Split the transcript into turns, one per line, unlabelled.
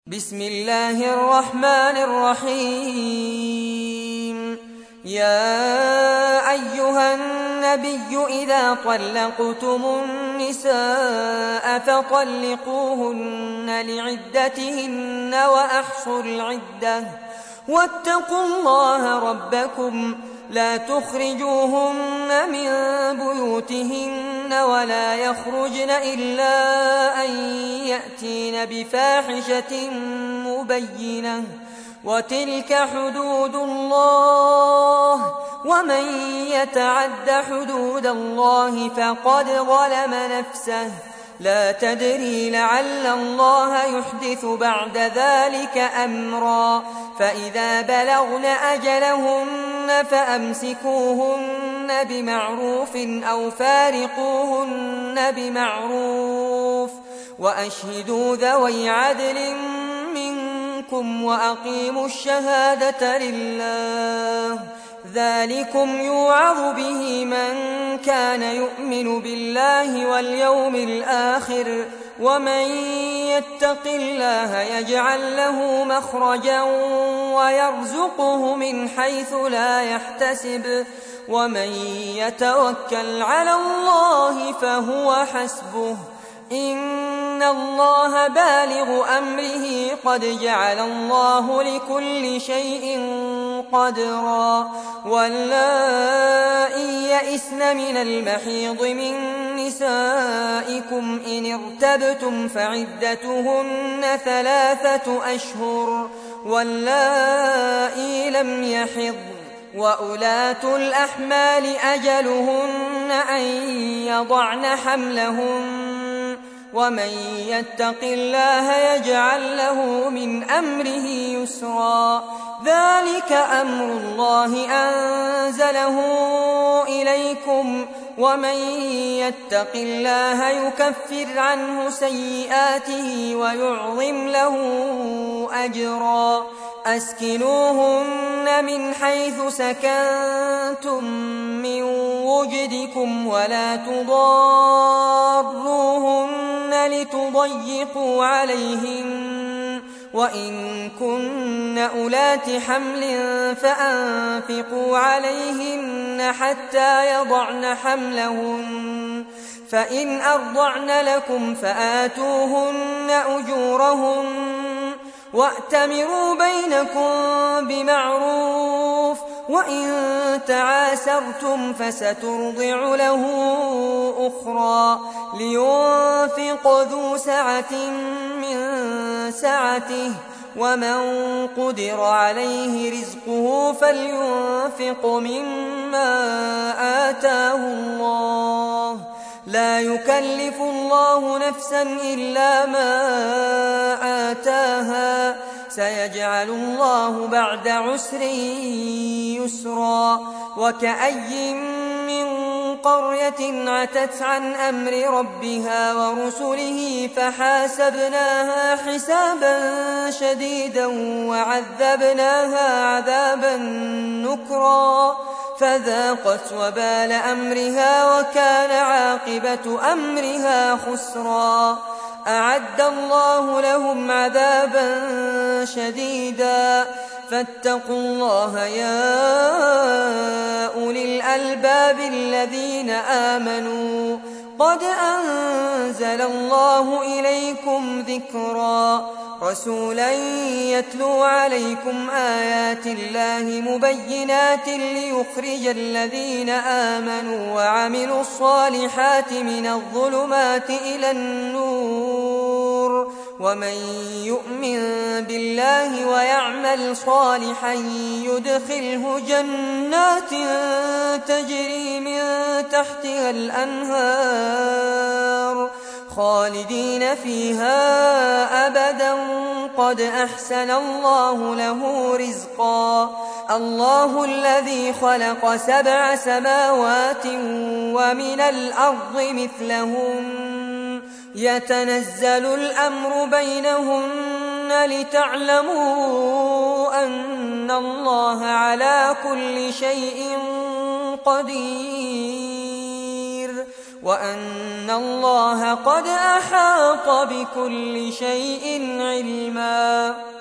بسم الله الرحمن الرحيم. يا أيها النبي إذا طلقتم النساء فطلقوهن لعدتهن وأحصوا العدة واتقوا الله ربكم لا تخرجوهن من بيوتهن ولا يخرجن إلا أن يأتين بفاحشة مبينة وتلك حدود الله ومن يتعد حدود الله فقد ظلم نفسه لا تدري لعل الله يحدث بعد ذلك أمرا فإذا بلغن أجلهن فأمسكوهن بمعروف أو فارقوهن بمعروف وأشهدوا ذوي عدل منكم وأقيموا الشهادة لله ذلكم يوعظ به من كان يؤمن بالله واليوم الآخر ومن يتق الله يجعل له مخرجا ويرزقه من حيث لا يحتسب ومن يتوكل على الله فهو حسبه إن الله بالغ أمره قد جعل الله لكل شيء قدرا واللائي يئسن من المحيض من نسائكم إن ارتبتم فعدتهن 3 أشهر واللائي لم يحضن وأولات الأحمال أجلهن أن يضعن حملهن ومن يتق الله يجعل له من أمره يسرا ذلك أمر الله أنزله إليكم ومن يتق الله يكفر عنه سيئاته ويعظم له أجرا أسكنوهن من حيث سكنتم من وجدكم ولا تضاروهن لتضيقوا عليهن وإن كن أولات حمل فأنفقوا عليهن حتى يضعن حملهن فإن أرضعن لكم فآتوهن أجورهن وأتمروا بينكم بمعروف وإن تعاسرتم فسترضع له أخرى لينفق ذو سعة من سعته ومن قدر عليه رزقه فلينفق مما آتاه الله لا يكلف الله نفسا إلا ما آتاها سيجعل الله بعد عسر يسرا وكأي من قرية عتت عن أمر ربها ورسله فحاسبناها حسابا شديدا وعذبناها عذابا نكرا فذاقت وبال أمرها وكان عاقبة أمرها خسرا أعد الله لهم عذابا شديدا فاتقوا الله يا أولي الألباب الذين آمنوا قد أنزل الله إليكم ذكرا رسولا يتلو عليكم آيات الله مبينات ليخرج الذين آمنوا وعملوا الصالحات من الظلمات إلى النور ومن يؤمن بالله ويعمل صالحا يدخله جنات تجري من تحتها الأنهار خالدين فيها أبدا قد أحسن الله له رزقا الله الذي خلق 7 سماوات ومن الأرض مثلهن يتنزل الأمر بينهن لتعلموا أن الله على كل شيء قدير وأن الله قد أحاط بكل شيء علما.